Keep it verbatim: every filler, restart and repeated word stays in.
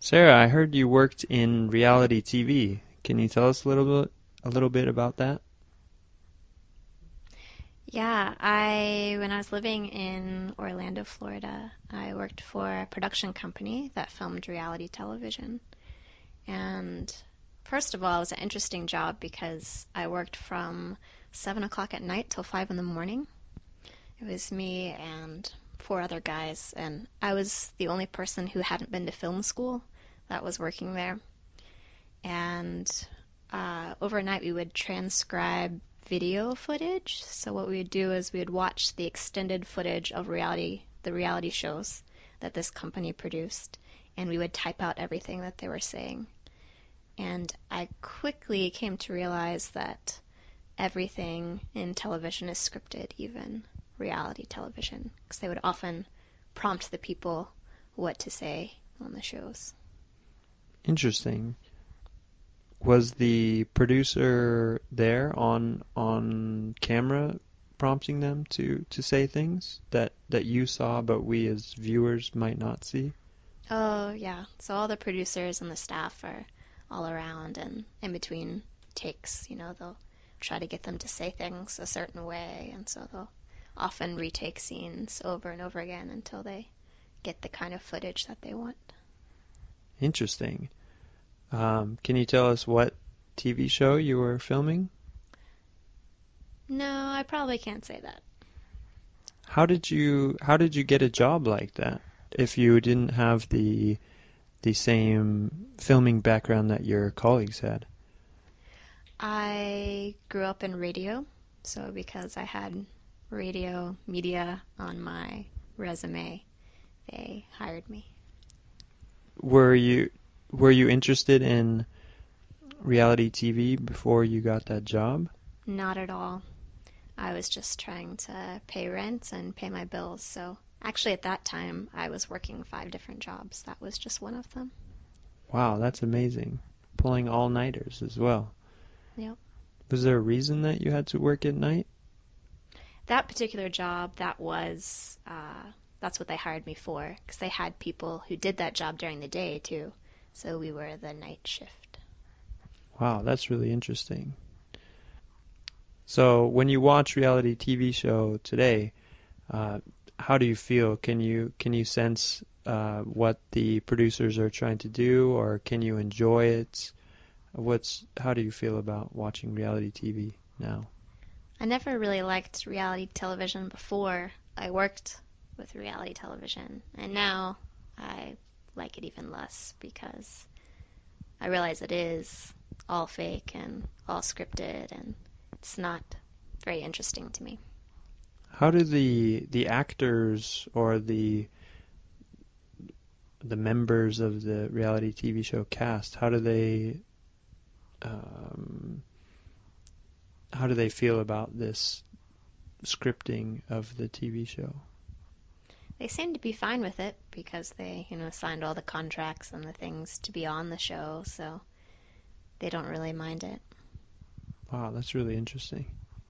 Sarah, I heard you worked in reality T V. Can you tell us a little bit a little bit about that? Yeah, I when I was living in Orlando, Florida, I worked for a production company that filmed reality television. And first of all, it was an interesting job because I worked from seven o'clock at night till five in the morning. It was me and four other guys, and I was the only person who hadn't been to film school that was working there. And uh, overnight we would transcribe video footage. So what we would do is we would watch the extended footage of reality, the reality shows that this company produced, and we would type out everything that they were saying. And I quickly came to realize that everything in television is scripted, even reality television, because they would often prompt the people what to say on the shows. Interesting. Was the producer there on on camera prompting them to to say things that that you saw but we as viewers might not see? Oh, yeah. So all the producers and the staff are all around, and in between takes, you know, they'll try to get them to say things a certain way, and so they'll often retake scenes over and over again until they get the kind of footage that they want. Interesting. Um, can you tell us what T V show you were filming? No, I probably can't say that. How did you how did you get a job like that if you didn't have the the same filming background that your colleagues had? I grew up in radio, so because I had radio media on my resume, they hired me. Were you were you interested in reality T V before you got that job? Not at all. I was just trying to pay rent and pay my bills, so actually at that time I was working five different jobs. That was just one of them. Wow, that's amazing. Pulling all-nighters as well. Yep. Was there a reason that you had to work at night? That particular job, that was, uh, that's what they hired me for, because they had people who did that job during the day too. So we were the night shift. Wow, that's really interesting. So when you watch reality T V show today, uh, how do you feel? Can you can you sense uh, what the producers are trying to do, or can you enjoy it? What's how do you feel about watching reality T V now? I never really liked reality television before I worked with reality television, and now I like it even less because I realize it is all fake and all scripted, and it's not very interesting to me. How do the the actors or the the members of the reality T V show cast, how do they um, how do they feel about this scripting of the T V show? They seem to be fine with it because they, you know, signed all the contracts and the things to be on the show, so they don't really mind it. Wow, that's really interesting.